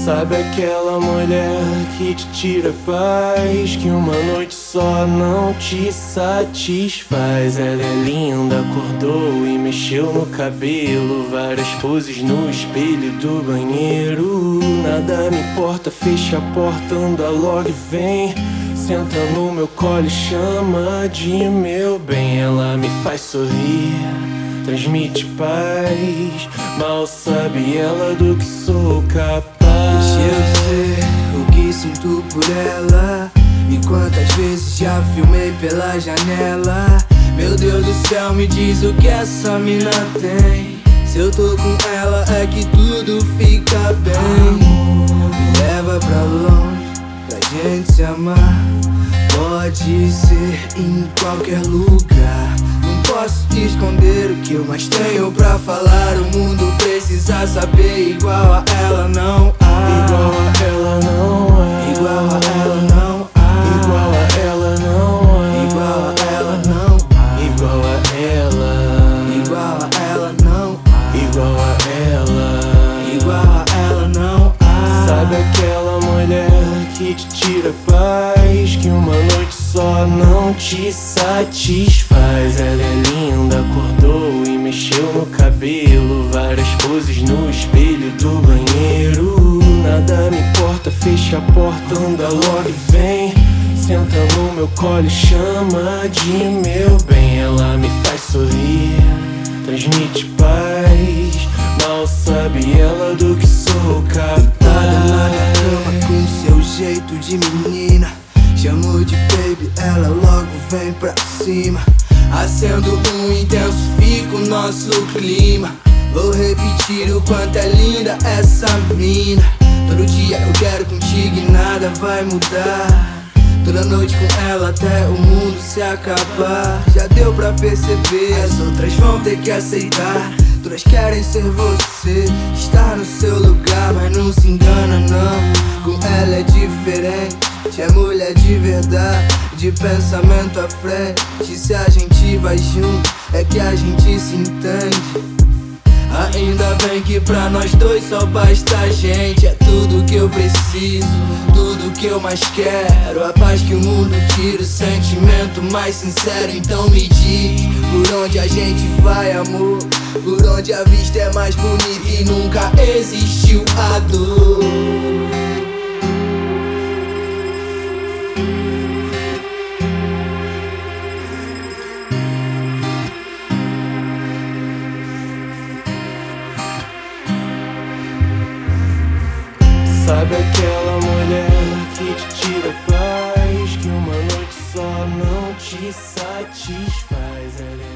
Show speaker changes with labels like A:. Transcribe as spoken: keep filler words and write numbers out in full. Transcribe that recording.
A: Sabe aquela mulher que te tira paz, que uma noite só não te satisfaz? Ela é linda, acordou e mexeu no cabelo, várias poses no espelho do banheiro. Nada me importa, fecha a porta, anda logo e vem. Senta no meu colo e chama de meu bem. Ela me faz sorrir, transmite paz, mal sabe ela do que sou capaz.
B: Deixa eu dizer o que sinto por ela, e quantas vezes já filmei pela janela. Meu Deus do céu, me diz o que essa mina tem. Se eu tô com ela é que tudo fica bem. Me leva pra longe, pra gente se amar. Pode ser em qualquer lugar. Não posso esconder o que eu mais tenho pra falar. O mundo precisa saber, igual a ela não há.
A: Igual a ela não há.
B: Igual a ela não há.
A: Igual a ela não há.
B: Igual a ela não há.
A: Igual a ela.
B: Igual a ela não há.
A: Igual a ela.
B: Igual a ela não há.
A: Sabe aquela mulher que te tira paz, que uma noite só não te satisfaz? Ela é linda, acordou e mexeu no cabelo, várias poses no espelho do banheiro. Nada me importa, fecha a porta, anda logo e vem. Senta no meu colo e chama de meu bem. Ela me faz sorrir, transmite paz, mal sabe ela do que sou capaz.
B: Deitada na cama com seu jeito de menina, chamo de baby, ela logo vem pra cima. Acendo um intensifico o nosso clima. Vou repetir o quanto é linda essa mina. Todo dia eu quero contigo e nada vai mudar. Toda noite com ela até o mundo se acabar. Já deu pra perceber, as outras vão ter que aceitar. Todas querem ser você, estar no seu lugar, mas não se engana não. Com ela é diferente, é mulher de verdade, de pensamento à frente. Se a gente vai junto, é que a gente se entende. Ainda bem que pra nós dois só basta a gente. É tudo que eu preciso, tudo que eu mais quero. A paz que o mundo tira, o sentimento mais sincero. Então me diz, por onde a gente vai, amor? Por onde a vista é mais bonita e nunca existiu a dor.
A: Sabe aquela mulher que te tira paz, que uma noite só não te satisfaz? Ela é